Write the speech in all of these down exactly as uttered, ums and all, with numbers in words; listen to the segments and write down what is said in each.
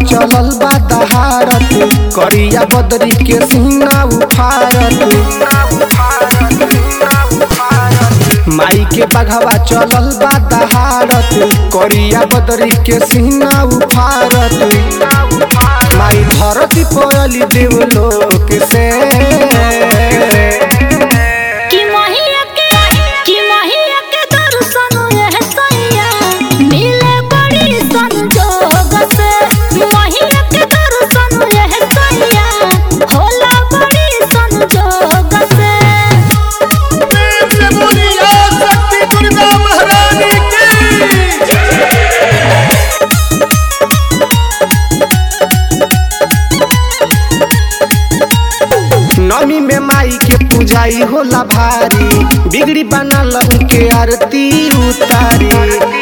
चलल बा दहाड़त, करिया बदरी के सीना उफारत। माई के बघवा चलल बा दहाड़त, करिया बदरी के सीना उफारत। माई धरती पड़ली देवलोक से, नमी में माई के पूजाई होला भारी, बिगड़ी बनल उनके आरती उतारी।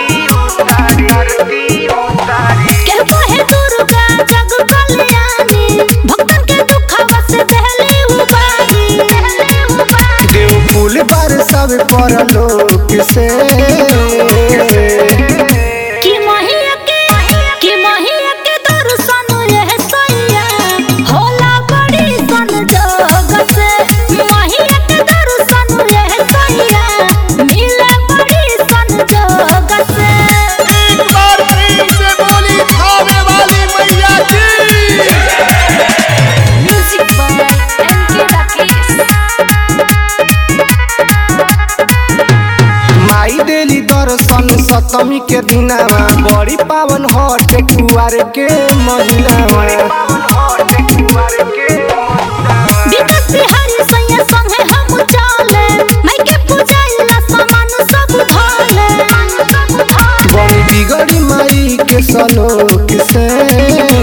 देव फूल पर सब पर लोक से, देली दर्शन सप्तमी के दिनावा, बड़ी पावन हटे कुआर के महीनावा। बड़ी बिगड़ी माई के सलोक से।